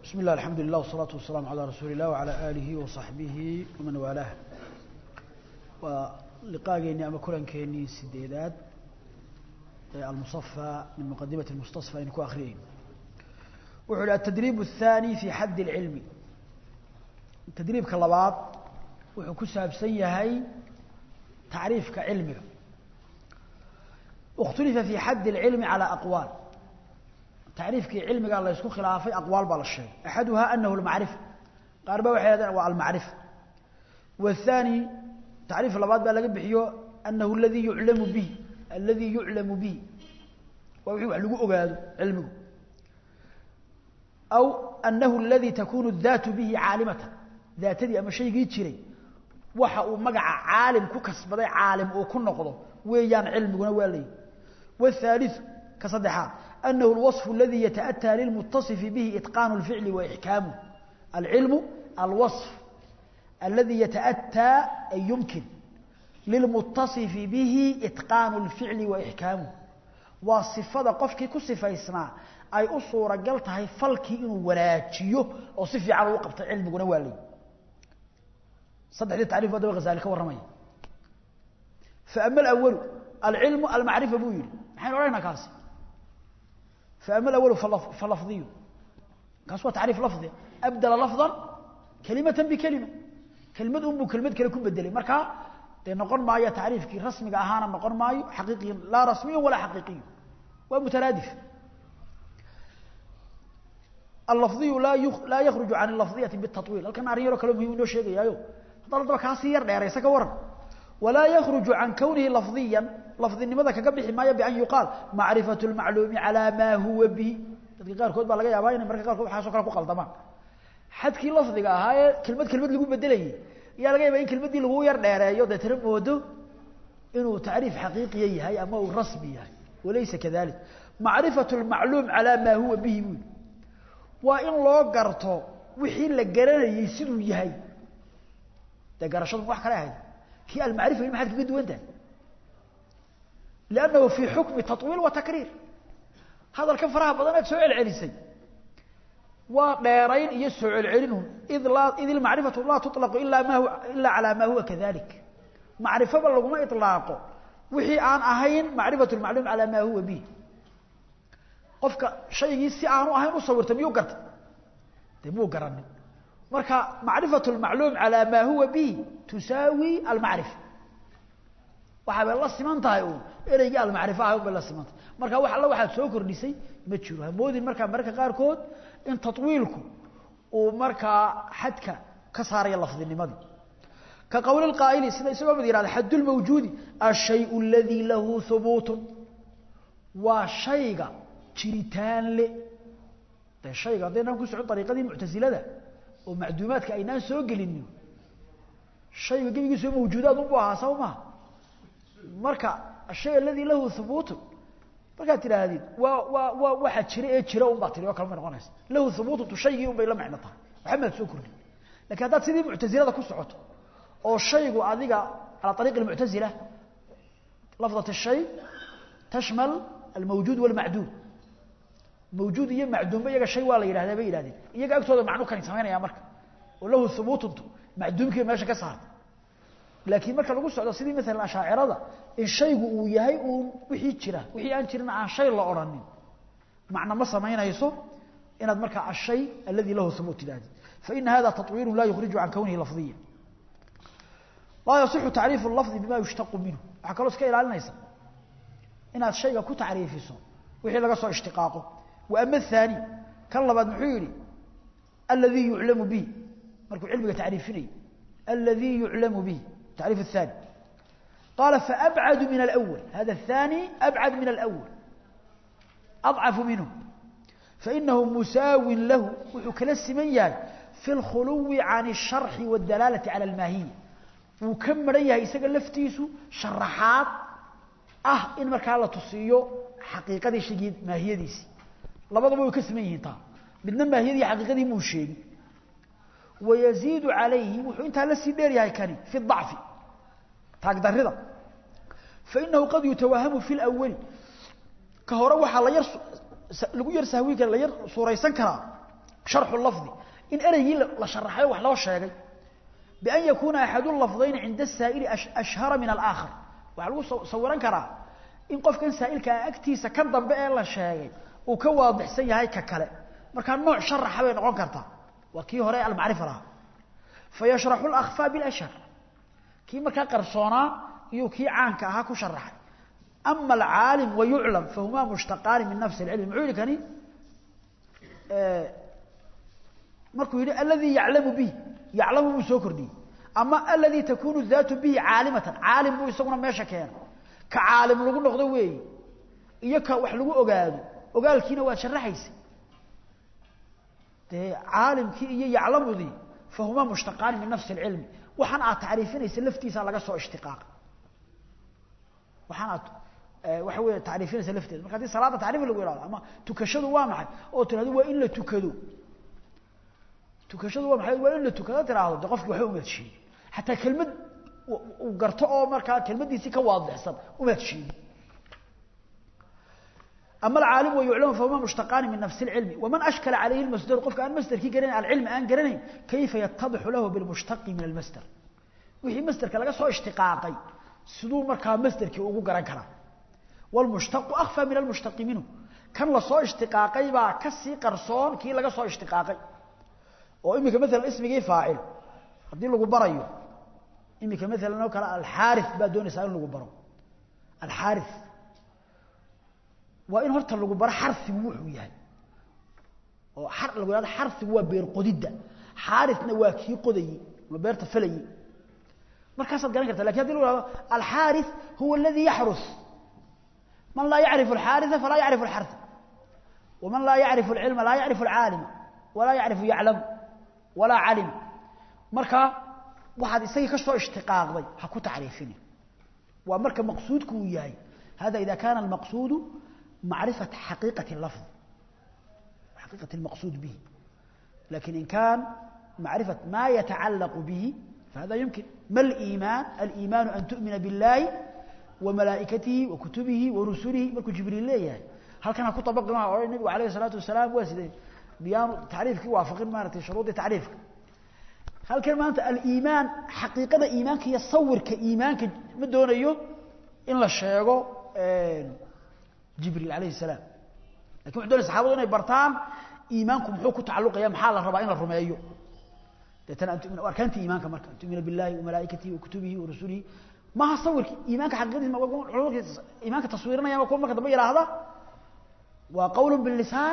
بسم الله الحمد لله والصلاة والسلام على رسول الله وعلى آله وصحبه ومن والاه. ولقاء أما كلن كيني سديدات المصفى من مقدمة المستصفى إنكو آخرين. وعلى التدريب الثاني في حد العلم. التدريب كاللبات وحكسها بسيهي تعريف كعلمك. اختلف في حد العلم على أقوال. تعريف كعلمك الله يسكن خلافي أقوال بالشيء. أحدها أنه المعرفة. قاربه وحيدا والمعرفة. والثاني تعريف اللبات بلغ بحيو أنه الذي يعلم به. الذي يعلم به. ويحيو علقوا علمه. أو أنه الذي تكون الذات به عالمة. ذات دي أما شيء يتشري. وحا مقع عالم كسبدي عالم وكن نقضه ويان علم ونوالي. والثالث كصدحات أنه الوصف الذي يتأتى للمتصف به إتقان الفعل وإحكامه. العلم الوصف الذي يتأتى أي يمكن للمتصف به إتقان الفعل وإحكامه. والصفة قفك كصفة إسماء أي أصورة قلتها فلكي إنه وراجيه وصفي على وقت علم ونوالي. صدح لي التعريف هذا وغزالك والرمي. فأما الأول العلم المعرفة بويل حين رأينا كاسي. فأما الأول فلفظي كاسوا تعريف لفظي أبدل لفظا كلمة بكلمة كلمة كلمة كلكم بدلي مركا نقول معي تعريف كي رسمي أهانا نقول معي حقيقي لا رسمي ولا حقيقي ومترادف. اللفظي لا يخرج عن اللفظية بالتطويل لكن أريد كلام يقولوا شيء يايو طلب كاسير داير كورن ولا يخرج عن كونه لفظيا لفظ لماذا كقبل حماية بأن يقال معرفة المعلوم على ما هو به تلقى كود بالله يا باين مركز قال حاسو كلا قلدمان حدكي لفظiga ahaa kelmad lagu bedelay yaa laga yaabaa in kelmadii lagu yar dheereeyo dadna moodo inuu taariif xaqiiqi yahay ama uu rasmi yahay walaysa kadalik ma'rifatu al-ma'lum ala ma huwa bihi wa in loo garto wixii la garanayay siduu yahay garashadu wax kale ahay ki al-ma'rifa ma xad ka duwanta لأنه في حكم تطويل وتكرير هذا الكفرها بدنا سؤال عليسي وديرين يسعوا العلم إذ المعرفة لا تطلق إلا على ما هو كذلك معرفة بلغ ما إطلاقه وحي آن أهين معرفة المعلوم على ما هو به قفك شيء يسي آنه أهين مصورته ميوقرت ميوقرن مركا معرفة المعلوم على ما هو به تساوي المعرفة waxa la simantahay oo ereyga al-maarifaha oo la simantay marka wax alla waxa soo kordhisay ma jiro hamoodin marka qaar kood in tatwiilku oo marka xadka ka saaray lafdinimadii ka qowl al-qaa'il sida isagoo mid yiraahdo haddul mawjuudi ash-shay'u alladhi lahu thubut wa shayga jiritaan le ta shayga hadayna ku socon tariiqadii mu'tazilada oo macduumaadka aynaan soo gelinin shayga gebigiisu mawjuudaad u baaha sawma marka shay alladhi lahu thubut marka tiraahid waxa jira un baa tiriyo kalma noqonaysa lahu thubut shaygi un bay la macno tahay maxamed soo kordhi laakiin hadaad sidii mu'tazilada ku socoto oo shaygu adiga ala طريق المعتزله لفظه الشيء تشمل الموجود والمعدوم موجود iyo معدوم iyaga shay waa la yiraahdaa bay yiraahdeen iyaga agtooda macno kan sameeynaya marka oo lahu thubut معدومkii meesha ka saartay laakiin marka lagu socdo sidii mesela ashaacirada in shaygu uu yahay uu wixii jira wixii aan jirin aan shay la oranin macna ma sameeynayso inaad marka ashay alladhi lahu thubut ilaadi fa in hada tatwir la yukhriju an kawnihi lafdhiyan la yasih ta'rif al-lafz bima yushtaq minhu waxa kale iska ilaalinaysa inaad shayga ku taariifiso wixii laga soo ishtiqaaqo wa amma thani kan labaad muxuu yiri alladhi yu'lamu bi markuu cilmiga taariifinay alladhi yu'lamu bi تعريف الثاني قال فأبعد من الأول هذا الثاني أبعد من الأول أضعف منه فإنه مساو له وكلس من ياي في الخلو عن الشرح والدلالة على الماهية وكم ريها يسجل لفتيسو شرحات إن مركا الله تصيو حقيقة دي شديد ماهية ديسي لبضا بو يكسميه طا بدنا ماهية دي حقيقة دي موشيني ويزيد عليه وحين تلسي ديريها كاني في الضعف تقدر رضا فإنه قد يتوهم في الأول كهروح على لغو ير سهوي كان لا ير سوريسان كرا شرح اللفظ إن أري لا شرحه وحلا شيء بأن يكون أحد اللفظين عند السائل أشهر من الآخر وعلو صورا كرا إن قف كان سائل كأكتي سكن ضبئ لا شيء وكواضح سي هاي ككلا مركا نوع شرح بين نقول كرتا وكي هراء المعرفة لها فيشرح الأخفى بالأشهر كي مركا قرصونا يوكي عنك هاكو شرح أما العالم ويعلم فهما مشتقان من نفس العلم معولي كاني مركو يقول الذي يعلم به يعلم بسوكر دي أما الذي تكون الذات به عالمة عالم بو يسونا ماشا كان كعالم لغو نقضو وي إياك وحلقو أقال كينا واتشرحيسي عالم كي يعلم ذي فهما مشتقان من نفس العلم وحنا تعريفين يسلفتي سالغا سو اشتقاق وحنا وحوي تعريفين سلفتي marka hadii salaada taariif lagu yiraahdo ama tukashadu waa maxay oo tiradu waa in la tukado tukashadu waa maxay waa in la tukado tiraahdo qofkii waxa uu meedshay hatta kelmad uu garto oo marka kelmadiisi ka waadixsan uu meedshay أما العالم ويعلم فهما مشتقان من نفس العلم ومن أشكل عليه المصدر قف كأن مصدر كي قرين العلم أن قرين كيف يتضح له بالمشتق من المصدر وهي مصدر كلا سو اشتقاقي سدو مركا مصدر كي ugu garan kara والمشتق أخفى من المشتق منه كان لا سو اشتقاقي با كسي قرصون كي laga soo اشتقاقي oo imika مثلا اسمي فاعل hadii lagu barayo imika مثلا kala الحارث ba doonaysa in lagu baro الحارث وإن هرت لغو بر حرف وحو yahay oo xar lagu yiraahdo xarfigu waa beer qodida xaarifna waa kii qoday ma beerta falay markaas aad garan kartaa laakiin hadii lagu yiraahdo al harith huwa alladhi yahrus man la ya'rif al harith fala ya'rif al harth ومن لا يعرف العلم لا يعرف العالم ولا يعرف يعلم ولا علم marka waxaad isaga ka soo ishtiqaaqday ha ku taariifin waa marka maqsuudku yahay هذا إذا كان المقصود معرفة حقيقة اللفظ حقيقة المقصود به لكن إن كان معرفة ما يتعلق به فهذا يمكن ما الإيمان؟ الإيمان أن تؤمن بالله وملائكته وكتبه ورسله ملك جبريل الله هل كان أكو طبق معه النبي عليه الصلاة والسلام واسده بيان تعريفك وافقين مارتي شروط تعريفك هل كان مانت الإيمان حقيقة إيمانك يصور كإيمانك مدون أيه إن لا شيء جبريل عليه السلام لكن عندنا الصحابه اني برتان ايمانكم حكو تعلق يا محال الربا ان الرميو تتنا انت من اركان ايمانك مركه تؤمن بالله وملائكته وكتبه ورسله ما صورك ايمانك حقيقي ما بقول ايمانك تصويرنا يا ما كون مركه دبا يراهدا وقول باللسان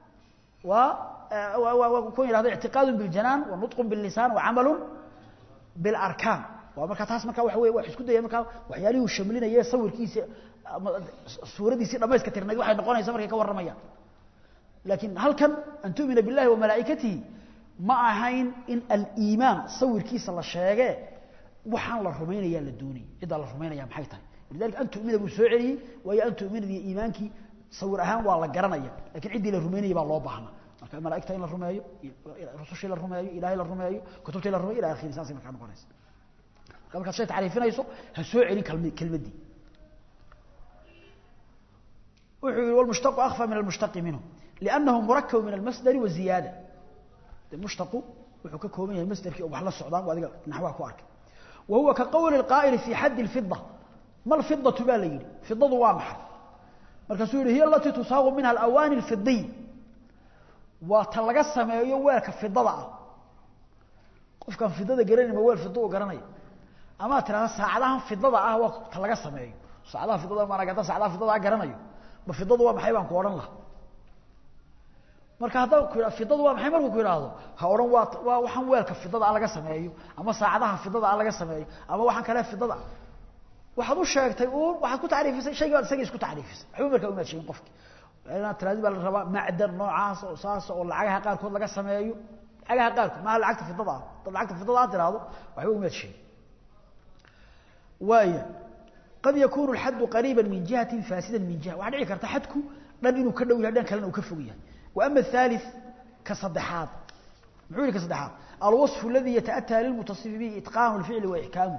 وكون يراهدا اعتقاد بالجنان ونطق باللسان وعمل بالاركان ومركه تاس مركه wax isku dayay marka waxyaalihi uu shamlinayay sawirkiisa suuradiisi dhamayska tirnay waxay noqonaysaa markay ka waramayaan laakiin halkan an tu'mina billahi wa malaa'ikatihi ma ahayn in al-iimaan sawirkiisa la sheegay waxaan la rumaynayaa la doonay cid la rumaynayaa maxay tahay lidalka an tu'mina bi soo celi wa ya an tu'mina bi iimaanki sawir ahaan waa la garanaya laakiin cid la rumaynaya baa loo baahnaa marka malaa'ikta in la rumeeyo rasuusha la rumeeyo ilaahay la rumeeyo kutubta la rumeeyo ila aakhir saasi marka noqonaysa kalka shay taariifinayso ha soo celin kelmadii والمشتق أخفى من المشتق منه لأنه مركب من المصدر والزيادة المشتق وحككه من المصدر كي أبحل السعودان وهذا نحوه كوارك وهو كقول القائل في حد الفضة ما الفضة بالي فضة وامحة مركزوله هي التي تصاغ منها الأواني الفضية وتلقى السماء يوالك فضة قف كان فضة قراني موال فضة وقراني أما ترى ساعدها فضة وتلقى السماء ساعدها فضة ما رقتها ساعدها فضة قراني بفضة waa maxay baan ku oran lahaa marka hada fidadu waa maxay markuu ku yiraahdo ha oran waa waxan weelka fidada laga sameeyo ama saacadaha fidada laga sameeyo ama waxan kale fidada waxaad u sheegtay oo waxaad ku taariifisay shayga isaga isku taariifisay waxba marka uma sheegin qofki ina tiraadi baa la rabaa macdan noocaas oo saas oo lacagaha qaar kood laga sameeyo lacagaha qaar ma lacagta fidada tiraado waxba uma sheegin waaya قد يكون الحد قريبا من جهة فاسدا من جهة وعلى ذلك ارتحدك لن إنه كدو يهدان كلنا وكفويا وأما الثالث كصدحات معولي كصدحات الوصف الذي يتأتى للمتصف به إتقان الفعل وإحكامه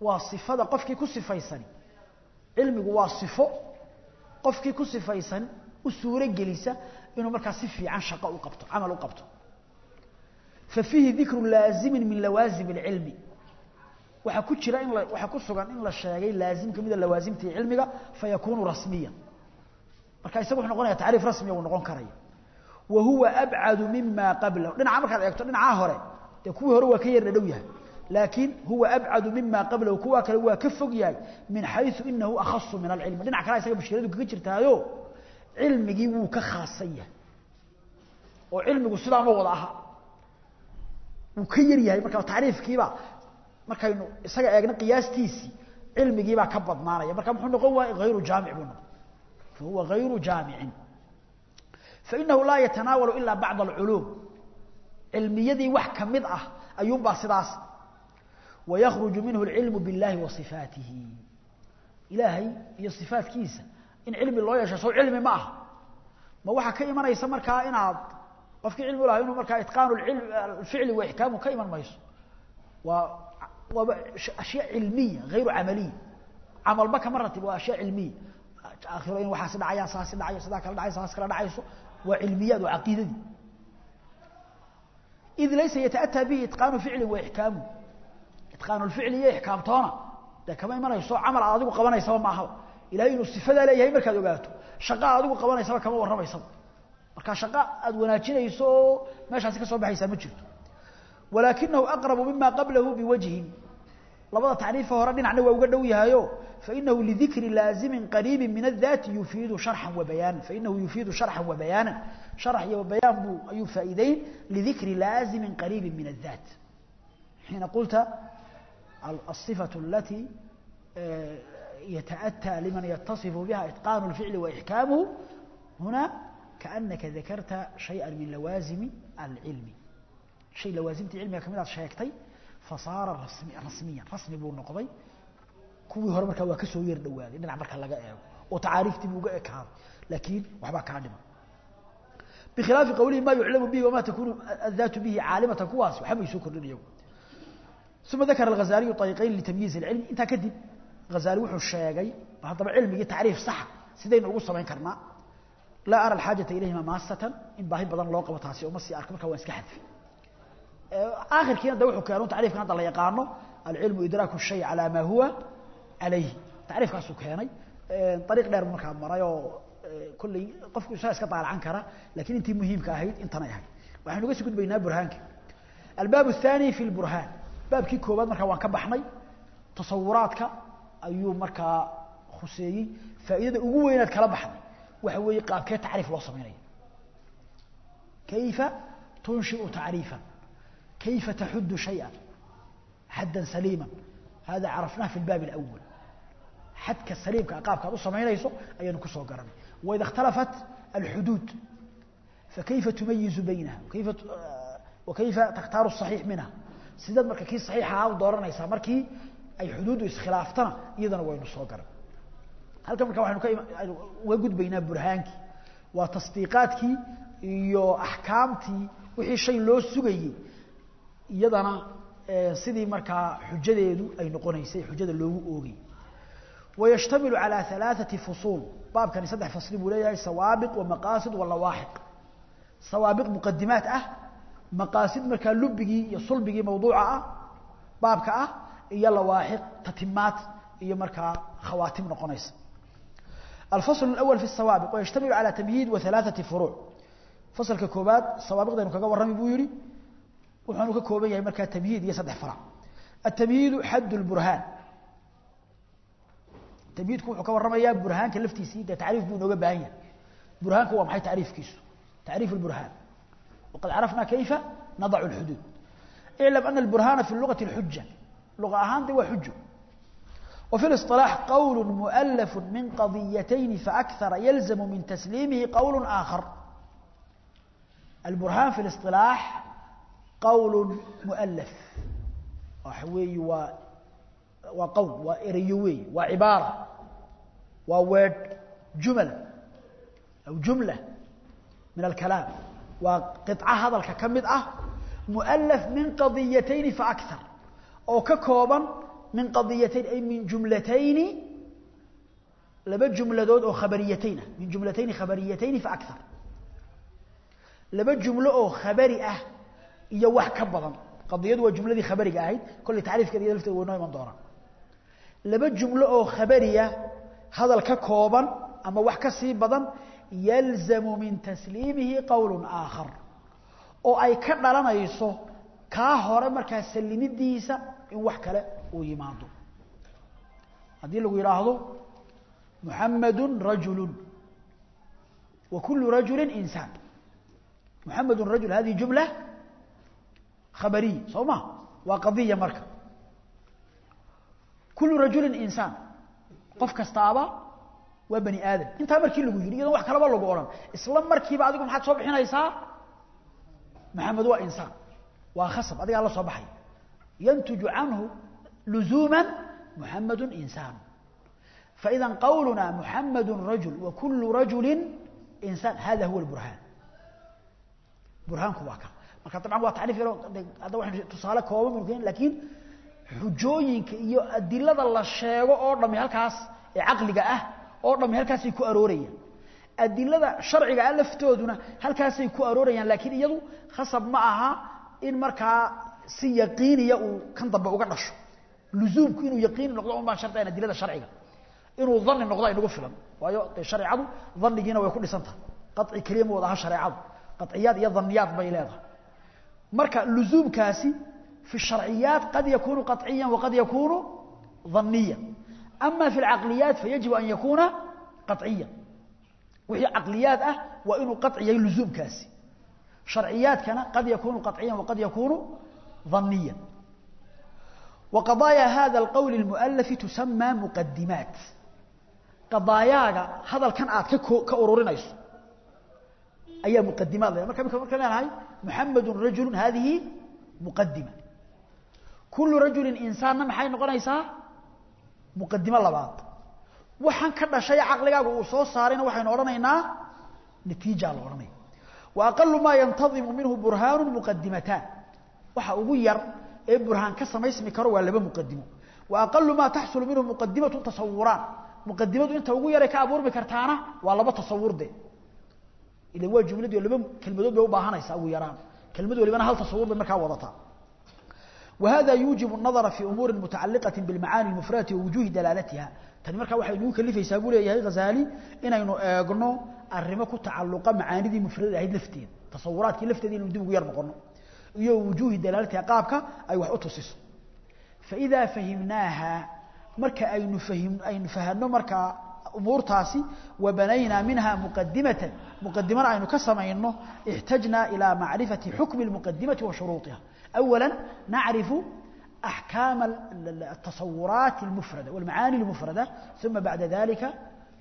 والصفة قفك كسفيسا علمك واصفه قفك كسفيسا وسورة جلسة إنه مركز صفي عن شقاء وقبته عمل وقبته ففيه ذكر لازم من لوازم العلم وحكوت شراء وحكوت سجان إن الشيء لازم كمية اللوازم في علمك فيكون رسميا مركز يسمح نقول تعريف رسمي ونقول كريه وهو أبعد مما قبله لأن عمرك هذا يكتب لأن عاهره تكوه هو كير ندويه لكن هو أبعد مما قبله كوا كلوا كفق ياي من حيث إنه أخص من العلم لأن عكلا يسمى بشكل كتير تهايو علم جيبه كخاصية وعلم السلام وضعها وكير ياي مركب تعريف كيبا مركب إنه سجى أجن قياس تيسي علم جيبه كبض معنا مركب محن قوة غير جامع بنا فهو غير جامع فإنه لا يتناول إلا بعض العلوم علمية وحكم مضعة أيوم باصداس ويخرج منه العلم بالله وصفاته إلهي هي صفات كيسة إن علم الله يشاء علم معه ما وحا كيما يسمر كائنات وفي علم الله إنه مركا إتقان العلم الفعل وإحكامه كيما ما يسمى وأشياء علمية غير عملية عمل بك مرة وأشياء علمية آخرين وحاسد عيا ساسد عيا صداك الدعي ساسك الدعي وعلميات وعقيدة إذ ليس يتأتى به إتقان فعل وإحكامه إتقان الفعل يحكام طانا ده كمان مرة يسوع عمل عادي وقبنا يسوى معه إلهي إنه استفاد عليه مركز وقاته شقاء عادي وقبنا يسوى كمان ورما يسوى مركز شقاء أدوناتنا يسوى ماشي عسيك سوى بحيسا مجرد ولكنه أقرب مما قبله بوجه لبدا تعريفه ردين عنه وقدوا يهايو فإنه لذكر لازم قريب من الذات يفيد شرحا وبيانا فإنه يفيد شرحا وبيانا شرح وبيان بو أي فائدين لذكر لازم قريب من الذات حين قلت الصفة التي يتأتى لمن يتصف بها إتقان الفعل وإحكامه هنا كأنك ذكرت شيئا من لوازم العلم شيء لوازمت علمي كمينات شيكتي فصار رسميا رسمي بو نقضي كوي هور marka waa ka soo yeer dhawaaday dhinac marka laga eego oo taariiftii uga ekaan laakiin waxba ka dhima بخلاف قوله ما يعلم به وما تكون الذات به عالمة كواس وحما يسوكر اليوم ثم ذكر الغزالي طريقين لتمييز العلم انت كدب غزالي وحو الشياغي طبعا علمي تعريف صح سيدين ugu sameyn karna لا أرى الحاجة إليهما ماسة إن باهي بدن لو قبطاسي ومسي أرك marka waa iska xadfi آخر كينا دوحو كانوا تعريف كان الله يقانو العلم إدراك الشيء على ما هو عليه تعريف كاسو كاني طريق دير marka marayo kulli qofku isaas ka taalcan kara laakiin intii muhiimka ahayd intana yahay waxaan uga soo gudbaynaa burhaanka الباب الثاني في البرهان baabkii koobaad marka waan ka baxnay tasawuraadka ayuu marka khuseeyay faa'iidada ugu weynaad kala baxday waxa weeye qaabkee tacriif loo sameeyo كيف تنشئ تعريفا كيف تحد شيئا حدا سليما هذا عرفناه في الباب الأول حد كالسليم كأقابك هذا سمعينيسو أي نكسو قرمي وإذا اختلفت الحدود فكيف تميز بينها وكيف تختار الصحيح منها سيداد مركا كي صحيحة ودورنا يسا مركي أي حدود إسخلافتنا إذن وين نكسو قرمي هل كم مركا وقود بينا برهانك وتصديقاتك iyo ahkaamti wixii shay loo sugayay iyadana sidii marka xujadeedu ay noqonaysay xujada loogu oogay ويشتمل على 3 فصول باب كان 3 فصل بوليه سوابق ومقاصد واللواحق سوابق مقدمات مقاصد marka lubigi iyo sulbigi mawduuca baabka iyo lawaahiq tatimmat iyo marka khawaatim noqonaysa الفصل الأول في السوابق ويشتمل على تمهيد و3 فروع فصل ككوبات سوابق ده نكغا ورمي بو يري وحنو ككوبان yahay marka tamhiid iyo 3 farac التمهيد حد البرهان تمهيد wuxuu ka waramaya burhaanka laftiisii da taariif buu nooga baahan yahay burhaanku waa maxay taariifkiisu تعريف البرهان وقد عرفنا كيف نضع الحدود اعلم أن البرهان في اللغة الحجة لغة أهان دي وحجة وفي الاصطلاح قول مؤلف من قضيتين فأكثر يلزم من تسليمه قول آخر البرهان في الاصطلاح قول مؤلف وحوي وقول وإريوي وعبارة وورد جمل أو جملة من الكلام وقطعة هذا الككمد مؤلف من قضيتين فأكثر أو ككوبا من قضيتين أي من جملتين لبا جملة أو خبريتين من جملتين خبريتين فأكثر لبا جملة أو خبرية يوح كبضا قضية وجملة خبرية أهيد كل تعريف كذي يلفت ونوع من دورة لبا جملة أو خبرية هذا الككوبا أما وحكا سيبضا يلزم من تسليمه قول آخر أو أي كدر لنا يسو كاهور مركا سلم الديسة إن وحكا لا ويماندو هذه اللي يراهضو محمد رجل وكل رجل إنسان محمد رجل هذه جملة خبرية صوما وقضية مركب كل رجل إنسان قف كستابا وبني آدم انت مركي اللي يجري إذا وحكى لبا لغو أولا إسلام مركي بعضكم حد صبحين إيسا محمد هو إنسان وخصب هذا الله صباحي ينتج عنه لزوما محمد إنسان فإذا قولنا محمد رجل وكل رجل إنسان هذا هو البرهان برهان كواكا marka tabcan waa tacriif yaro hada waxaan tusaale kooban mumkin laakiin xujooyinka iyo adilada la sheego oo dhami halkaas ee aqliga ah oo dhami halkaas ay ku aroorayaan adilada sharciga ah laftooduna halkaas ay ku aroorayaan laakiin iyadu khasab ma aha in marka si yaqiiniya uu kan daba uga dhasho luzumku inuu yaqiin noqdo oo ma shartay adilada sharciga inuu dhanni noqdo inagu filan waayo shariicadu dhannigiina way ku dhisantahay qadci kaliya wadaha shariicadu qadciyaad iyo dhanniyaad bay leedahay marka luzumkaasi في الشرعيات قد يكون قطعيا وقد يكون ظنيا أما في العقليات فيجب أن يكون قطعيا وهي عقليات وإنه قطعي لزوم كاسي شرعيات كان قد يكون قطعيا وقد يكون ظنيا وقضايا هذا القول المؤلف تسمى مقدمات قضايا هذا الكنعات كأورورينيس أي مقدمات هاي محمد رجل هذه مقدمة كل رجل إنسان ما حي نقوليسا مقدمة لبعض وحن كذا شيء عقلك وصوص صارين وحين أورنينا نتيجة لورني وأقل ما ينتظم منه برهان مقدمتان وحأغير برهان كسم اسم كرو ولا بمقدمه وأقل ما تحصل منه مقدمة تصوران مقدمة أنت أغير كأبور بكرتانا ولا بتصور ده إذا هو جملة ولا كلمة ده وباهنا يسوي يران كلمة ولا بنا هل تصور بمركا وضطا وهذا يوجب النظر في أمور متعلقة بالمعاني المفردة ووجوه دلالتها تاني marka waxa inuu kalifa isaabu leeyahay Ghazali inaynu eegno arrimo ku tacalluqa macaanidii mufrad ahayd lafteed tasawuraadkii lafteed inuu dib ugu yar noqono iyo wujuuhi dalaalta qaabka ay wax u tusiso فإذا فهمناها marka aynu fahanno marka umurtaasi وبنينا منها مقدمة aynu ka sameeyno احتجنا إلى معرفة حكم المقدمة وشروطها أولا نعرف أحكام التصورات المفردة والمعاني المفردة ثم بعد ذلك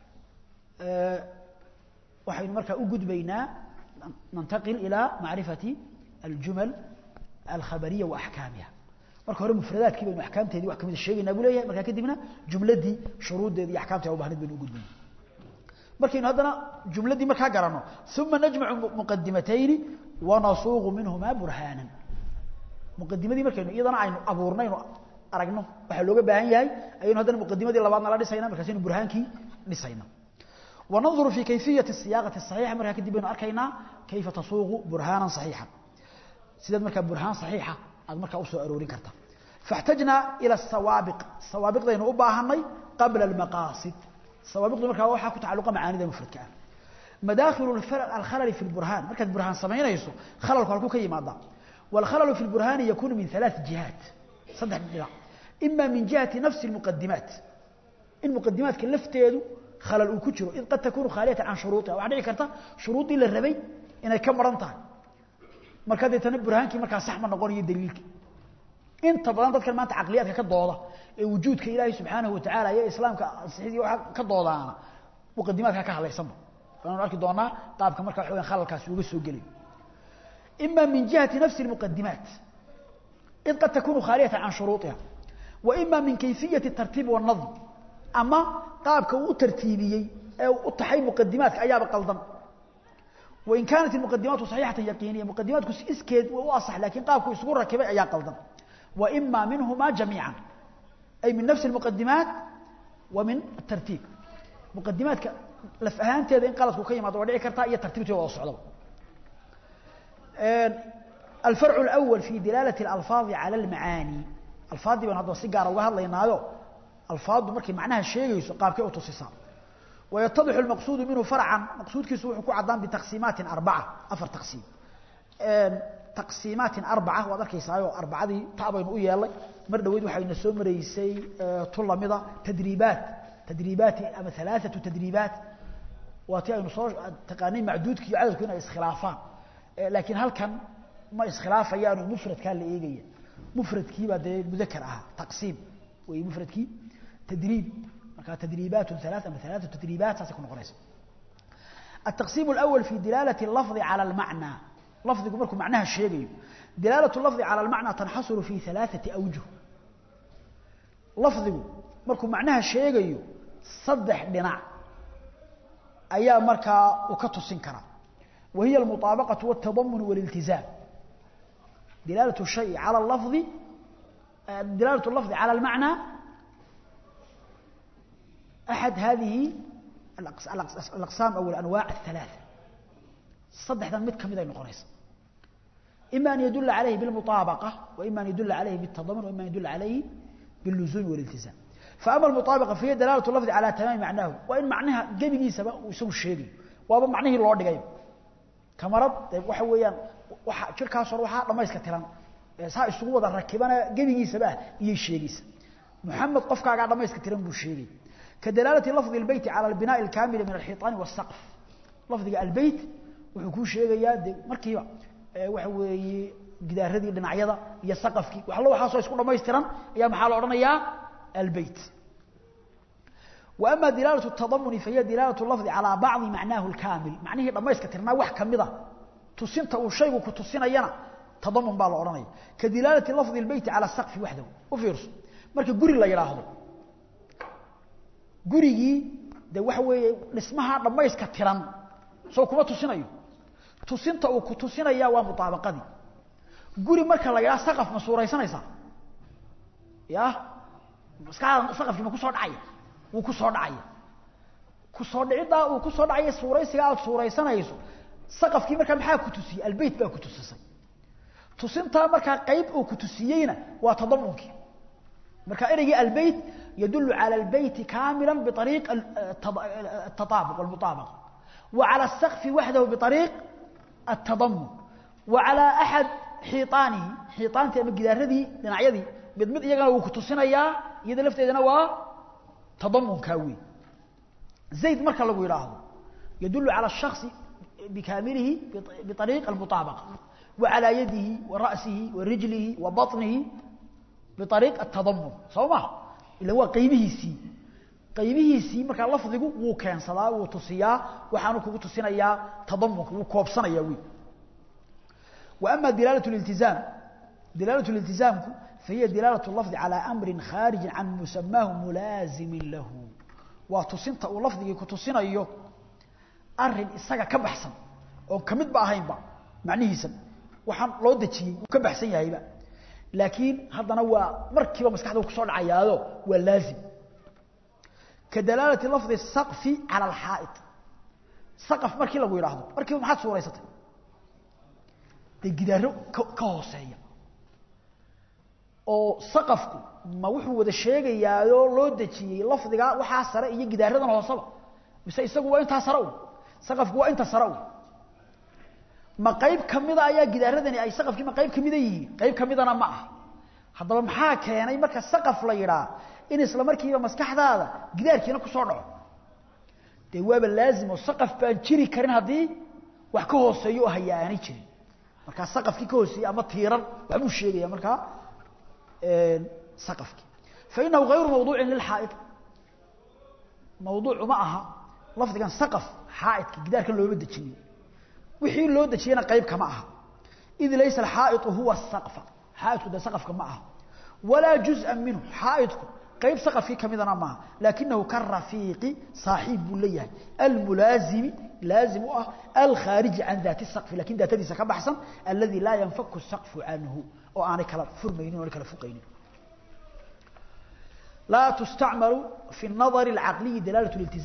وحين مركا أوجد بينا ننتقل إلى معرفة الجمل الخبرية وأحكامها مركا هو مفردات كيف إنه أحكامتها دي وأحكام الشيء نقول إيه مركا كدبنا جملة دي شروط دي أحكامتها وبهند بين أوجد بينا مركا إنه هذا جملة دي مركا قرنه ثم نجمع مقدمتين ونصوغ منهما برهانا مقدمتي markaynu iyadana aynu abuurnayno aragno waxa looga baahan yahay aynu hadana muqaddimadii labaadna la dhisayna markaasina burhaankii dhisayna وننظر في كيفية الصياغة الصحيحة marka kadib aynu arkayna كيف تصوغ برهانا صحيحا sidoo marka burhaan صحيحة aad marka u soo aroorin karta فاحتجنا إلى السوابق daynu u baahanay قبل المقاصد السوابق marka waxa ku tacaluqa macaanida mufradka مداخل الخلل في البرهان marka burhaan sameynayso khalalku halku ka yimaada والخلل في البرهان يكون من 3 جهات صدح بالله إما من جهة نفس المقدمات المقدمات كلفتيدو خلل وكجرو إذ قد تكون خالية عن شروطها وعندي كرتا شروطي للربي إن كم رنتها مركز يتنب برهانك مركز صحما نقول دليلك انت بدان dadka maanta aqliyaadka ka dooda ee wujuudka Ilaahay subhanahu wa ta'ala iyo islaamka saxiixii waxa ka doodana muqaddimaadka ka hadlaysan waxaan arki doonaa qaabka marka xooggan khalalkaas uga soo galay إما من جهة نفس المقدمات إذ قد تكون خالية عن شروطها وإما من كيفية الترتيب والنظم أما قابك وترتيبي أو التحي مقدمات أياب قلضا وإن كانت المقدمات صحيحة يقينية مقدمات إسكيد وواصح لكن قابك يسقر كبير أياب قلضا وإما منهما جميعا أي من نفس المقدمات ومن الترتيب muqaddimaadka laf ahaanteeda in qaladku ka yimaado waa dhici kartaa iyo tartiibteeda oo socdo الفرع الأول في دلالة الألفاظ على المعاني الفاظ بان هذا سيجار وهذا لينايو الفاظ markii macnaha sheegayso qaabkay u tusisaan ويتضح المقصود منه فرعا مقصود kiisu wuxuu ku cadaan bi taqsiimaat 4 afar taqsiim taqsiimaat 4 wada arkaysayo 4adii taabaynu u yeelay mar dhaweyd waxayna soo mareysay tulamida tadriibaat ama 3 tadriibaat waati aynu soo taqaanay macduudkii cadadku inay iskhilaafaan laakiin halkan ما إسخلاف يعني مفرد كان لإيجية مفرد كي بعد مذكر تقسيم ومفرد كي تدريب كان تدريبات ثلاث تدريبات سيكون قريص التقسيم الأول في دلالة اللفظ على المعنى لفظ يقولكم معناها الشيء دلالة اللفظ على المعنى تنحصر في 3 أوجه لفظ يقولكم معناها الشيء صدح دناع أيام مركا وكتو سنكرا وهي المطابقة والتضمن والالتزام دلالة الشيء على اللفظ دلالة اللفظ على المعنى أحد هذه الأقسام أو الأنواع الثلاثة صدح ذا متكم إذا نقريس إما أن يدل عليه بالمطابقة وإما أن يدل عليه بالتضمن وإما أن يدل عليه باللزوم والالتزام فأما المطابقة فهي دلالة اللفظ على تمام معناه وإن معناها جبني سبق ويسوي الشيء وأما معناه اللورد جايب كمرض وحويان shirkaas hor waxa dhamayska tiran saa isugu wada rakibana gabigiisa baa iyo sheegis Muhammad qofkaaga dhamayska tiran buu sheegay ka dalaalati lafdi albayt ala albinaa alkaamil min alhiitan wasaqf lafdiga albayt wuxuu ku sheegayaa markiiba waxa weeye gidaaradii dhinacyada iyo saqafkii waxa soo isku dhamaystiran ayaa maxaa la oranayaa albayt واما دلاله التضمن فهي دلاله اللفظ على بعض معناه الكامل معنيه dhamayska tirna wax kamida tusinta uu shaygu ku tusinayana tadamun baa la oranay ka dilalati lafzi albayt ala saqf wahdahu u fiirso marka guri la yiraahdo gurigi de waxa weeye dhismaha dhamayska tiran soo kuma tusinayo tusinta uu ku tusinaya waa mutaabaqadi guri marka la yiraahdo saqaf ma suuraysanaysa ya saqafki ma ku soo dhacay uu ku soo dhacay ku soo dhicida uu ku soo dhacay suuraysiga aad suuraysanayso saqafkii marka maxaa ku tusiyay albayt baa ku tusisay tusinta marka qayb uu ku tusiyayna waa tadamunki marka erigi albayt yadullu ala albayt kaamilan bi tariiq at-tatabuq wal mutabaqa wa ala as-saqf wahdahu bi tariiq at-tadammun wa ala ahad hiitanihi hiitanti ama gidaaradii dhinacyadii mid iyagana uu ku tusinaya iyada lafteedana waa tadammun kaawi zayd marka lagu yiraahdo yadullu ala ash-shakhs بكامله بطريق المطابقة وعلى يده ورأسه ورجله وبطنه بطريق التضمن صوما اللي هو قيمه سي marka lafdigu wuu keensadaa wuu tusiyaa waxaanu kugu tusinayaa tadammunku wuu koobsanayaa wi واما دلاله الالتزام فهي دلاله اللفظ على امر خارج عن مسماه ملازم له وتصنت لفظي كtusinayo arin isaga ka baxsan oo kamid ba ahaynba macnihiisa waxaan loo dajiyay uu ka baxsan yahayba laakiin hadana waa markiiba maskaxda ku soo dhacayaado waa laazim ka dalalati lafzi saqfi ala alhaa'it saqaf markii lagu yiraahdo markiiba maxaad suureysatay gidaaro ka hooseeya oo saqafku ma wuxuu wada sheegayaa loo dajiyay lafdiga waxa sare iyo gidaaradan hoosaba mise isagu waa inta sare saqafku waa inta sare ma qayb kamida ayaa gidaaradani ay saqafkii ma qayb kamida yihiin qayb kamidana ma aha hadaba maxaa keenay marka saqaf la yiraa in isla markiiba maskaxdaada gidaarkiina ku soo dhaco de waaba laazim oo saqaf baan jiri karin hadii wax ka hooseeyo hayaani jirin marka saqafkii ka hooseeyo ama tiiran waxa uu sheegaya marka saqafkii fa innahu ghayru mawduu'in lil haa'id mawduuc ma aha lafdigan saqaf haa'idka gidaarkan loo dajiyay wixii loo dajiyana qayb kama aha idh laysa al haa'id huwa as-saqf haa'idku da saqafka ma aha wala juz'an minhu haa'idku qayb saqafkii kamidana ma aha laakinahu karafiqi saahiib bulayah al-mulazim lazim al-kharij an dhati as-saqf lakin dhatadiisa ka baxsan alladhi la yanfakku as-saqf anhu oo aanay kala furmaynin oo kala fuqaynin لا تستعمل في النظر العقلي دلالة الالتزام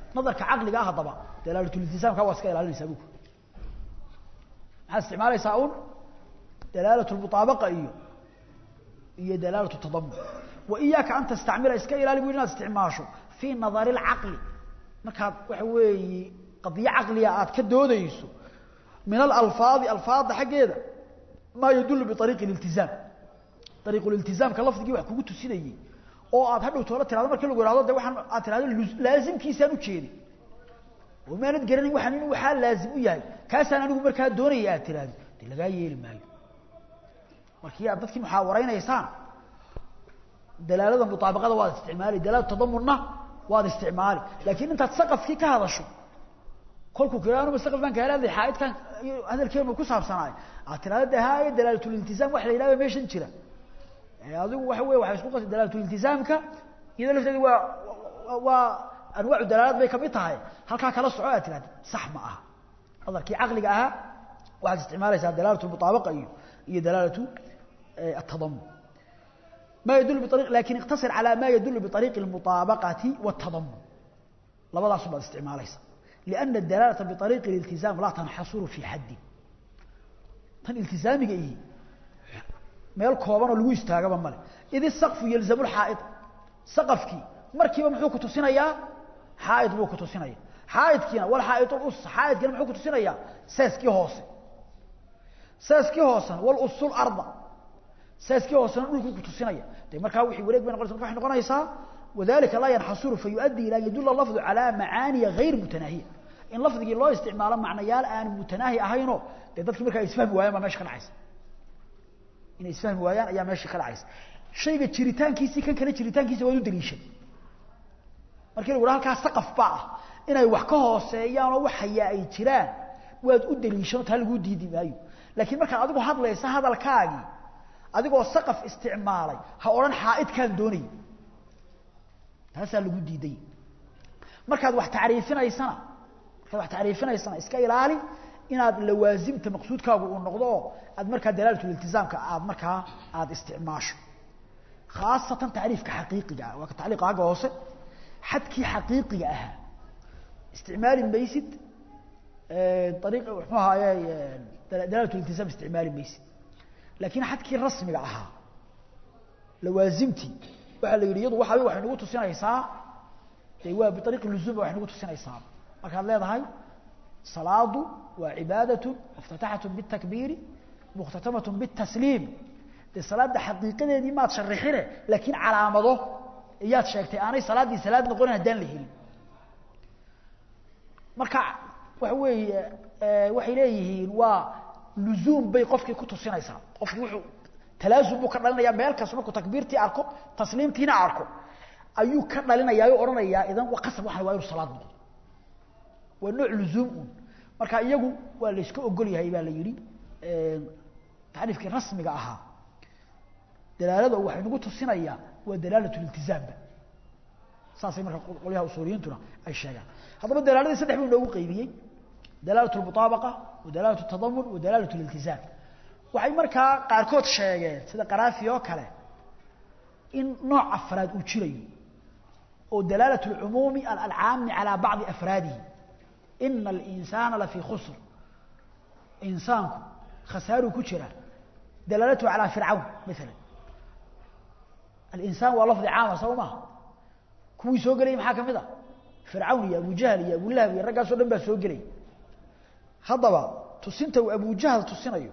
nadarka aqliga ah hadaba dalaalatu iltizaamka waa iska ilaalinaysa buku maxaa isticmaalaysaa uun dalaalatu almutaabaqa iyo dalaalatu tadammun wa iyaaka an tastacmila iska ilaali buu inaad isticmaasho fi nadari alaqli markaad waxa weeye qadiya aqliya aad ka doodayso min al-alfaaz alfaaz xageeda ma yadullu bi tariiq al-iltizam tariiq al-iltizam ka lafdigi wax kugu tusinayay oo aad hadhow toona tiraado markii lagu yiraahdo waxaan aad tiraado laazimkiisaan u jeedin oo maanad garanin waxaan inuu waxa laazim u yahay kaasaan anigu markaa doonayay aad tiraado laga yeeli maayo markii aad dadkii muxaawaraynaysan dalaalada mutaabaqada waa isticmaali dalaalada tadammunna waa isticmaali laakiin inta saqafkii ka hadasho kolku kiraano mustaqbalkan ka helay xaayidkan hadalkeenu ku saabsanaay aad tiraado haay dalaalatu iltizaam wax la yiraahdo meeshan jira adigu waxa weey waxa isku qasay dalaalatu iltizaamka iyada lafteedu waa anwaac dalaalad bay kamid tahay halka kala soco aad tiraado sax ma aha hadalkii aqliga aha waxa isticmaalaysa dalaalatu mutaabaqa iyo dalaalatu التضمن ما يدل بطريق لكن اقتصر على ما يدل بطريق المطابقة والتضمن لبدا صبر استعماليس لأن الدلالة بطريق الالتزام لا تنحصر في حد تن التزامي ايه ميل كوبان لو استاغبا مال اذ السقف يلزم الحائط سقفك مركبه محو كتسنيا حائط بو كتسنيا حائطكينا والحائط الأس حائطكينا محو كتسنيا ساسكي هوسن والأصول أرض ساسكي هوسن dhulku ku tusinaya de marka wixii wareeg baan noqonaysaa wadaalika la yanhasuru fayuaddi ila yadulla lafdhu ala maani ghayr mutanahiya in lafdigi loo isticmaalo macnayaal aan mutanahi ahayno de dadkii marka isfahmi waayaan ma meesha ka dhacaysa in isfahmi waayaan ayaa meesha ka dhacaysa shayga jiritaankiisa kan kale jiritaankiisa waa u daliishay markii lagu halka saqaf baa inay wax ka hooseeyaan oo waxa ay jiraan waad u daliishan taa lagu diidi maayo laakiin marka adigu hadlaysa hadalkaagi adigoo saqaf isticmaalay ha oran xaa'id kan doonay taasa lagu diiday markaad wax taariifinaysana iska ilaali inaad lawaazimta maqsuudkaagu uu noqdo aad marka dalaalatu iltizaamka aad isticmaasho khaasatan taariifka xaqiiqiga waa ka taaliiqaaga hoose xadkii xaqiiqiga ah isticmaali maysid طريقه وحوها دلاله الالتزام استعمال ميسي لكن حدكي رسمي اها لوازمتي waxa la yiri waxa nagu tusinaysaa waa بطريقه اللزوم waxa nagu tusinaysaa marka leedahay salaadu waa cibaadatu muftatahatun bitakbir muftatamatun bitaslim de salaada xaqiiqadeedii ma sharixire laakiin calaamado iyaad sheegtay aanay salaadii salaad noqon hadaan la helin marka waxay leeyihiin waa luzuum bay qofkii ku tusinaysaa qofkii wuxuu talaasum ka dhalinayaa meel kaas markuu takbiirtii arko tasliimtiina arko ayuu ka dhalinayaa oo oranayaa idan waa qasab waxa waa inuu salaad noqdo waa nooc luzuum marka iyagu waa la iska ogol yahay baa la yiri taariifkii rasmiga ahaa dalaalada waxay nagu tusinayaa waa dalaalatu iltizaam saasay marka qoliyaha usuuliyintuna ay sheegaan hadaba dalaaladii saddex buu noogu qaybiyay دلالة المطابقة ودلالة التضمن ودلالة الالتزام waxay marka qaar kood sheegeen sida qaraafi oo kale in nooc afraad uu jirayo oo dalaalatu al-umumi al-aam ala ba'd afradihi inna al-insana la fi khusr insaanku khasaru ku jira dalalatu ala fir'aun mesela al-insan wa lafdh 'am sawma kuwii soo galay maxaa kamida fir'aun iyo abu jahl iyo abu lahab iyo ragaas oo dhan baa soo galay hadaba tusinta abu jahl tusinayo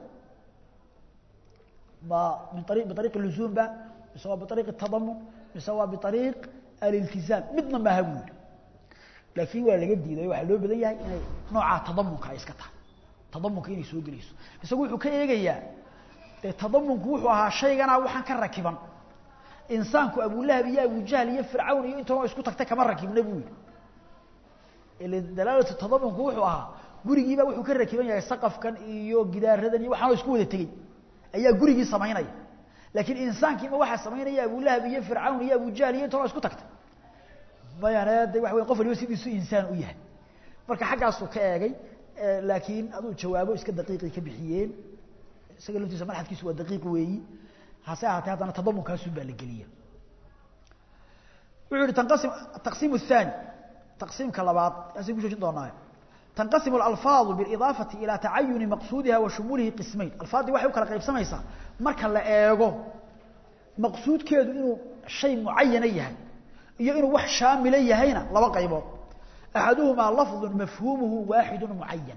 من بطريق اللزوم بقى سواء بطريق التضمن سواء بطريق الالتزام مثل ما هقول لكن ولا جدي ده waxa loo badan yahay inay nooca tadammunka ay iska tahay tadammunka inay soo galiso isagu wuxuu ka eegayaa tadammunku wuxuu ahaa shaygana waxaan ka rakiban insaanku abu lahab iyo abu jahl iyo fir'aun iyo inta isku tagtay kama rakibna buu ilaa dalaalatu tadammunku wuxuu ahaa gurigiiba wuxuu ka rakiban yahay saqafkan iyo gidaaradan iyo waxaan isku wada tagay ayaa gurigii sameynay laakiin insaankii ma waxa sameynaya abu lahab iyo fir'aun iyo abu jahl iyo inta isku tagtay bayaanada wax weyn qof waliba sidiisu insaan u yahay marka xaqaas uu ka eegay laakiin aduu jawaabo iska daqiiqi ka bixiyeen isaga laftiisa marxadkiisu waa daqiiq weeyi hase ahaatee hadana tadammunkaas baa la geliya wuxuu tanqasim taqsiim الثاني تقسيم كلابات أسيب شو جدنا تنقسم الألفاظ بالإضافة إلى تعين مقصودها وشموله قسمين الفاظ دي واحد وكلا قريب سميسا مركا لا إيغو مقصود كيدو إنه شيء معين يهي إيو إنه وح شامل يهينا لبا قيبو أحدهما لفظ مفهومه واحد معين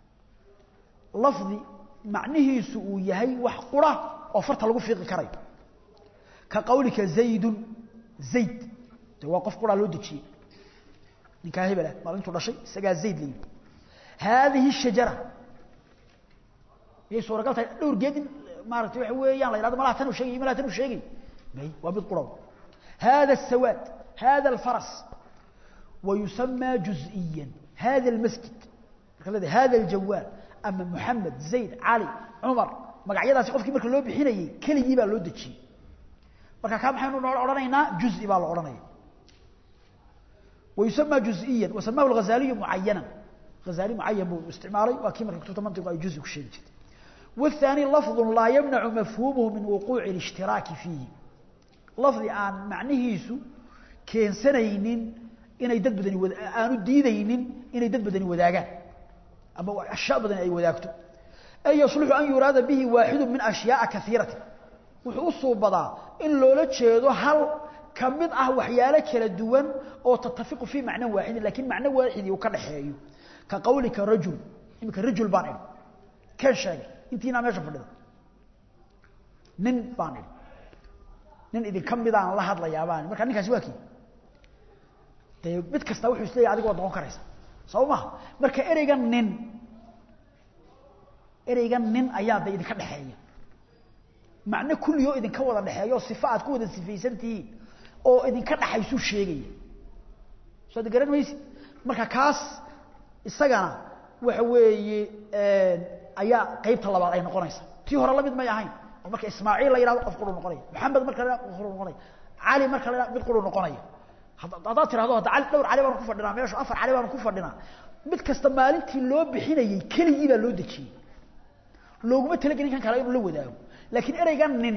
لفظ معنيه سوء يهي وحقرة وفرت لغو فيق كريب كقولك زيد توقف قرى لودتشي نكاهب له ما انتو دشي سغا زيد لي هذه الشجره يي سوره قالت دور جيد مارتي waxa weeyaan la yiraahdo malaha tan u sheegay may waa mid quraw هذا السواد هذا الفرس ويسمى جزئيا هذا المسجد هذا الجوال اما محمد زيد علي عمر magacyadaasi qofkii marka loo bixinayay kaliya baa loo dajiyay marka ka maxaynu oranaynaa juz'i baa la oranaya ويسمى جزئيا وسماه الغزالي معينا غزالي معين باستعماله وكيما كتبت منطقه جزء كشيء والثاني لفظ لا يمنع مفهومه من وقوع الاشتراك فيه لفظ عن معنيهيسو كeensanaynin inay dad badan aanu diidaynin inay dad badan wadaagaan ama ashyaa badan ay wadaagto ay yusluhu an yurada bihi waahid min ashyaa kathirah wuxuu soo badaa in loola jeedo hal kamid waxyaalo kala duwan oo tattafiqu fi macna waahid laakiin macna waahid uu ka dhaxeeyo ka qawlika rajul imka rajul baan kan sheegay intiina meesha fadhida nin baan nin idin kamid aan la hadlayaa baan marka ninkaasi waa kii mid kasta wuxuu isleeyahay adigu wada karaysa sawma marka ereygan nin ayaa idin ka dhaxeeya macna kulliyo idin ka wada dhaxeeyo sifaad ku wada sifaysantii oo idin ka dhaxaysu sheegay soo garan maysi marka kaas isagana waxa weeye ayaa qaybta labaad ay noqonaysa tii hore la mid ma yahay marka ismaaciil la yiraahdo qof quru noqonay maxamed marka la yiraahdo quru noqonay ali marka la yiraahdo mid quru noqonay hada tiraahdo hada ali dhowr ali baan ku fadhinaa meesha afar ali baan ku fadhinaa mid kasta maalintii loo bixinayay kaliya baa loo dajiyay looguma talagelin kan kale inuu la wadaago laakiin ereygan nin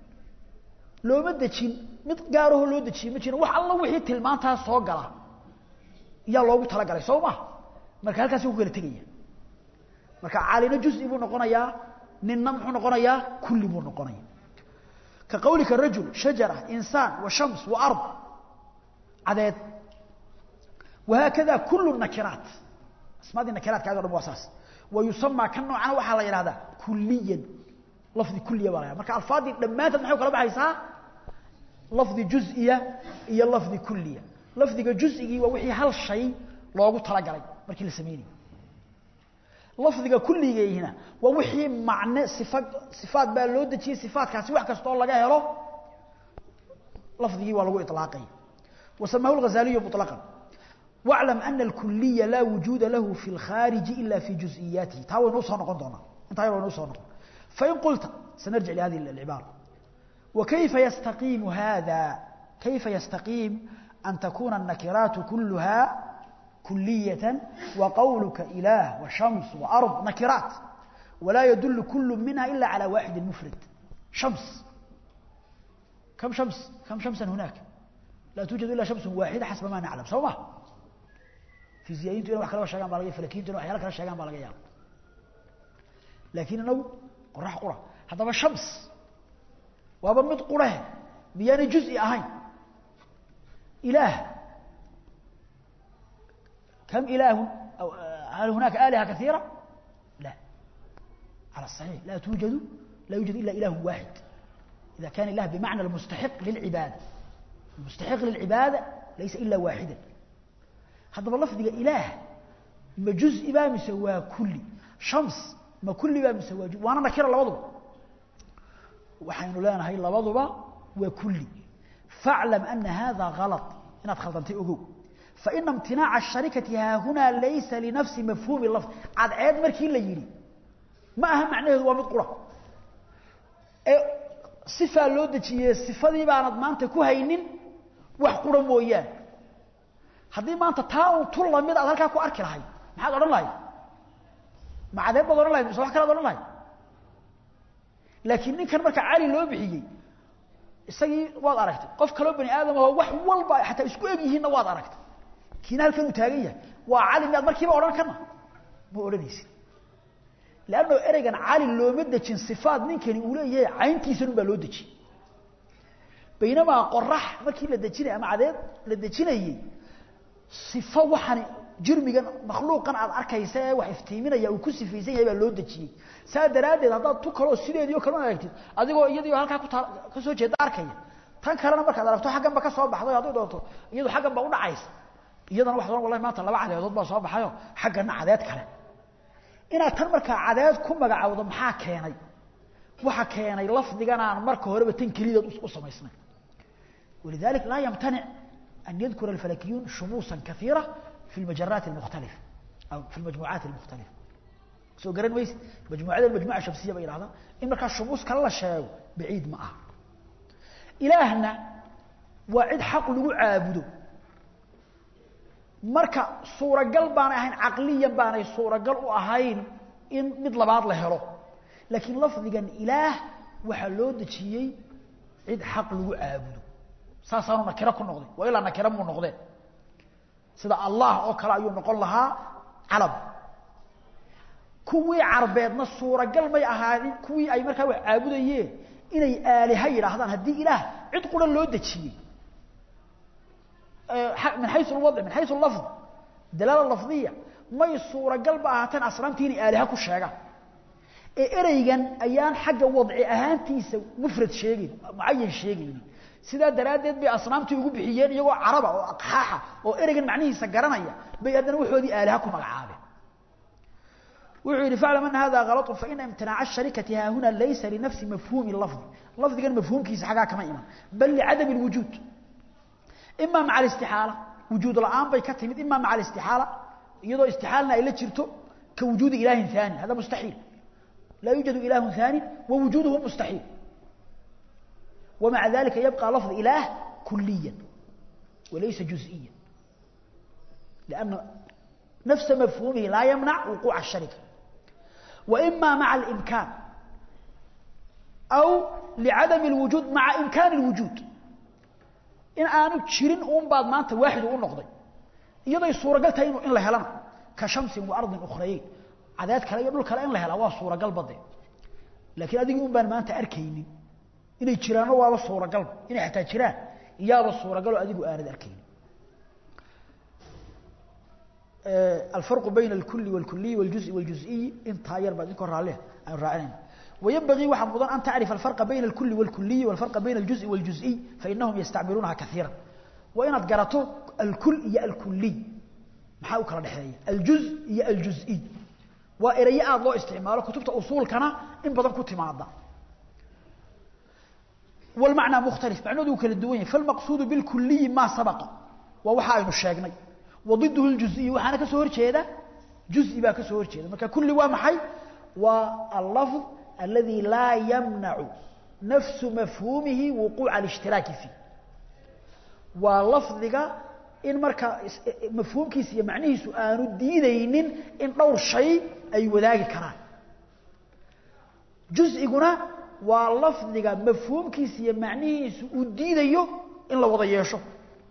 looma dajin mid gaar ah loo dajiyay ma jiro wax alla wixii tilmaantaa soo gala yaa loogu tala galay Soomaa marka halkaas uu kala tagaya marka caalina juz'i buu noqonayaa ninna muxuu noqonayaa kulli buu noqonayaa ka qawlika rajul shajara insaan wa shams wa ard adeed وهكذا كل النكرات اسماء النكرات كذا دم واساس ويسمى كنوعا waxa la yiraahdaa kulliyan lafdi kulliya baa marka alfaadi dhamaantood maxay kala baxaysaa lafdi juz'iya iyo lafdi kulliya lafdiga juz'igi waa wixii hal shay loogu tala galay markii la sameeyay lafdiga kulligeeyna waa wixii macne sifaad baa loo dajiyay sifaadkaasi wax kasto laga helo lafdigi waa lagu itlaaqay وسماه الغزالي مطلقا واعلم أن الكلية لا وجود له في الخارج إلا في جزئياته تاوي نوصها نقول دونا انت هاي نوصها نقول فإن قلت سنرجع لهذه العبارة وكيف يستقيم هذا كيف يستقيم أن تكون النكرات كلها كلية وقولك إله وشمس وأرض نكرات ولا يدل كل منها إلا على واحد مفرد شمس كم شمسا هناك لا توجد إلا شمس واحدة حسب ما نعلم سوما فيزيائيين تقولون وحكا لها شاقان بالغي فلكيين تقولون وحيالك لها شاقان بالغي لكن أنه قرح قرح هذا ما الشمس وابمد قرح بياني جزء أهين إله كم إله أو هل هناك آلهة كثيرة لا على الصحيح لا يوجد إلا إله واحد إذا كان الله بمعنى المستحق للعبادة المستحق للعبادة ليس إلا واحدا هذا بالله فدي إله ما جزء ما مسواه كلي شمس ما كل ما مسواه وأنا نكر الله وضبه وحين لا نهي الله وضبه وكلي فاعلم أن هذا غلط إن أدخلت أنت أقول فإن امتناع الشركة ها هنا ليس لنفس مفهوم اللفظ عاد عيد مركين ليلي ما أهم معناه هو مذكرة صفة لودتي صفة دي بعناد ما أنت كوهينين وحقورا مويان هذه ما أنت تاو طول ميد أدالكا كو أركي لهاي محاق أدن لاي ما عدد بضرن لاي بسواح كلا أدن لاي لكن كان مركا عالي لو بحيي isagii waad aragtay qof kale bani aadam oo wax walba xataa isku eegyihiin waad aragtay kiina halkan uu taagan yahay waa cali mid markiiba oran kana ma oranaysid laano ereygan cali loo madajin sifaad ninkani uu leeyahay cayntiisana baa loo dajiyay baynama qorax markii la dajinay ama cadeed la dajinayay sifa waxani jirmigan makhluuqan aad arkaysa wax iftiiminaya uu ku sifaysan yahay baa loo dajiyay saadaradeed hadaad tu kale sideediyo kale aragtid adigoo iyadii halka ka soo jeeda arkaya tan kalena markaad aragto xaggan ba ka soo baxday haddii doonto iyadu xaggan ba u dhacaysa iyadana wax doon wallahi maanta laba cadeedood baa soo baxayo xaggana cadeed kale inaad tan markaa cadeed ku magacaawdo maxaa keenay waxa keenay lafdigan aan marka horeba tan kaliya u samaysnay ولذلك لا يمتنع أن يذكر الفلكيون شموسا كثيرة في المجرات المختلفة أو في المجموعات المختلفة سو قرن ويس المجموعة الشمسية بين هذا إن كان الشموس كلا شيء بعيد معه إلهنا وعد حق له عابده marka suura gal baan ahayn aqliyan baan ay suura gal u ahayn in mid labaad la helo laakiin lafdigan ilaah waxa loo dajiyay cid xaq lagu caabudo saasaanu nakira ku noqday waa ilaa nakira mu noqday sida allah oo kala ayuu noqon lahaa calab kuwii carbeedna suura gal may ahaadin kuwii ay markaa wax caabudayeen inay aaliha yiraahdaan hadii ilaah cid qura loo dajiyay من حيث الوضع من حيث اللفظ دلاله لفظيه ما يصوره قلب اهاتن اسلامتين الهه ku sheega ereygan ayaan xagga wadci ahaantiisa mufrad sheegin muayyan sheegin sida daraadeed bay asnaamtii ugu bixiyeen iyagoo caraba oo aqxaaxa oo ereygan macnihiisa garanaya bay adana waxoodii aalaha ku magacaabeen wuxuu yiri fa'lam an hada ghalat fa in imtina'a ash-sharikati ha huna laysa li nafsi mafhum al-lafz lafdigan mafhumkiisa xagaa kama iman bal li adam al-wujud إما مع الاستحالة وجود الآن بيكتمد إما مع الاستحالة يضع استحالنا إلا جرته كوجود إله ثاني هذا مستحيل لا يوجد إله ثاني ووجوده مستحيل ومع ذلك يبقى لفظ إله كليا وليس جزئيا لأن نفس مفهومه لا يمنع وقوع الشركة وإما مع الإمكان أو لعدم الوجود مع إمكان الوجود in aanu jirin uun baad maanta waaxid u noqday iyadoo suuragal tahay in la helana ka shamsi wa ardin ukhrayn cadaad kale iyo dhul kale in la hela waa suuragal bade laakiin adigu uun baan maanta arkaynin inay jiraan waa suuragal inay xataa jiraan iyaaba suuragal oo adigu aanad arkaynin الفرق بين الكل والكلي والجزء والجزئي انت ير بعد ذكر عليه راعين وينبغي وحمضان أن تعرف الفرق بين الكل والكلي والفرق بين الجزء والجزئي فإنهم يستعملونها كثيرا وإن أتقرأته الكل هي الكلي محاوك رحية الجزء هي الجزئي وإرياء الله استعماله كتبت أصول كان إن بدن كنت معضى والمعنى مختلف معنى ذوك الدوين فالمقصود بالكلي ما سبق ووحاين الشاقني وضده الجزئي وحانا كسور شيدا جزئي با كسور شيدا مكا كل وامحي واللفظ الذي لا يمنع نفس مفهومه وقوع الاشتراك فيه ولفظك إن مركا مفهومكيس يمعنيه سؤال الدينين إن دور شيء أي وذاك كران جزء قنا ولفظك مفهومكيس يمعنيه سؤال الدينين إن لو ضيشه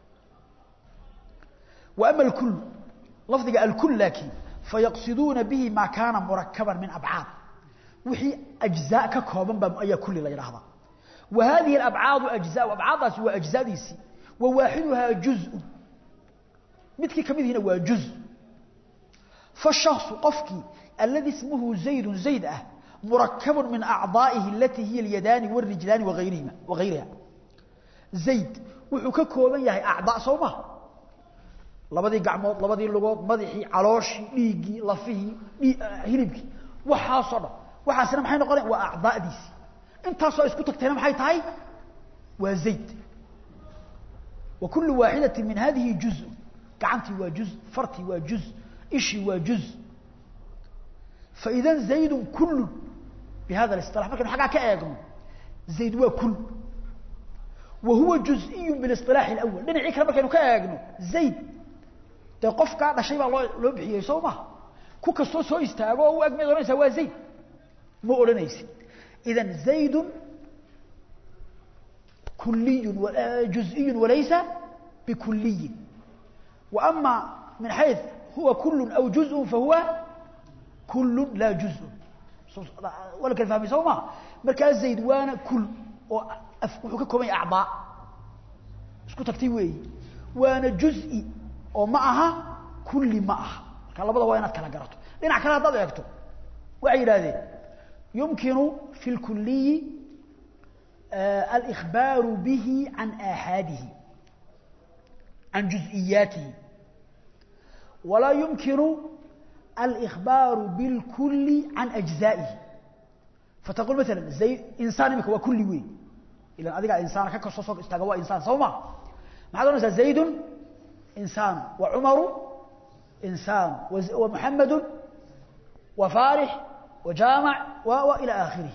وأما الكل لفظك الكل لكن فيقصدون به ما كان مركبا من أبعاد وحي أجزاء ككوبا بأي كل لا يرهضا وهذه الأبعاد أجزاء وأبعادها سوى أجزاء ديسي وواحدها جزء مثل كمثل هنا هو جزء فالشخص قفكي الذي اسمه زيد مركب من أعضائه التي هي اليدان والرجلان وغيرها زيد وحككوبا يهي أعضاء صومه لبدي قعمود لبدي لغود مدحي علوشي ليقي لفهي هلبكي وحاصرة وحاسنا maxay noqonay waa a'daadiisi inta soo isku tagtayna maxay tahay waa zayd وكل واحدة من هذه جزء قعنتي وجزء فرتي وجزء إشي وجزء فإذا زيد كل بهذا الاصطلاح لكن حاجة كأيقم زيد وكل وهو جزئي بالاصطلاح الأول لأن عكرمة كانوا كأيقم زيد توقف كعب شيء الله لو بحيه يسومه كوكا سو يستاغو هو أجمع ونيسا هو زيد مو أولانيسي إذن زيد كلي جزئي وليس بكلي وأما من حيث هو كل أو جزء فهو كل لا جزء ولا كان فاهم يسوما مركز زيد وانا كل وحكم أعضاء اسكو تكتيوي وانا جزئي ومعها كل معها كان لبدا وينات كلا غرتو دينا كلا دد ايغتو waxay yiraahdeen يمكن في الكلي الإخبار به عن آحاده عن جزئياته ولا يمكن الإخبار بالكل عن أجزائه فتقول مثلا زي إنسان هو كل وي إلا أديك إنسان كسوسك استجوا إنسان سوما ما هذا مثلا زيد إنسان وعمر إنسان ومحمد وفارح وجامع وإلى آخره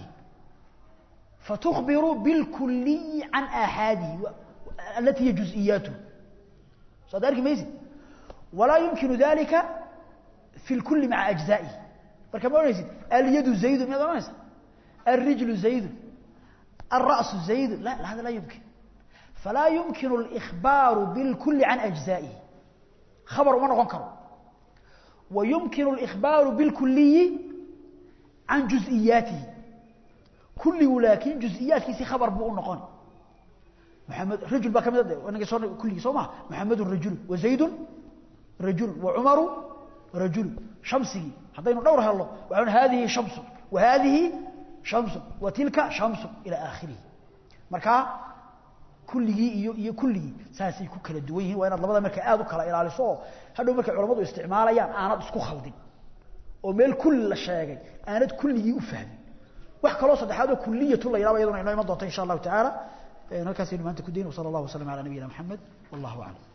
فتخبر بالكلي عن آحاده التي هي جزئياته صدقك ميزي ولا يمكن ذلك في الكل مع أجزائه فكما يزيد اليد زيد من هذا ما يصير الرجل زيد الرأس زيد لا هذا لا يمكن فلا يمكن الإخبار بالكل عن أجزائه خبر ما نقنكر ويمكن الإخبار بالكلي عن جزئياته كل ولكن جزئيات كيسي خبر بقول نقن محمد رجل بقى كم وانا صار كل سوما محمد رجل وزيد رجل وعمر رجل شمسي حطينا دورها الله وعن هذه شمس وهذه شمس وتلك شمس إلى آخره مركا كله ساسي ku kala duwan yihiin waa inaad labada marka aad u kala ilaaliso hadhow marka culimadu isticmaalayaan aanad isku khaldin oo meel kulli la sheegay aanad kulligii u fahmin wax kale oo saddexaad oo kulliyatu la yiraahdo iyaduna inoo iman doonto insha Allah ta'ala halkaas inuu maanta ku deeyno sallallahu alayhi wa sallam ala nabiyina Muhammad wallahu a'lam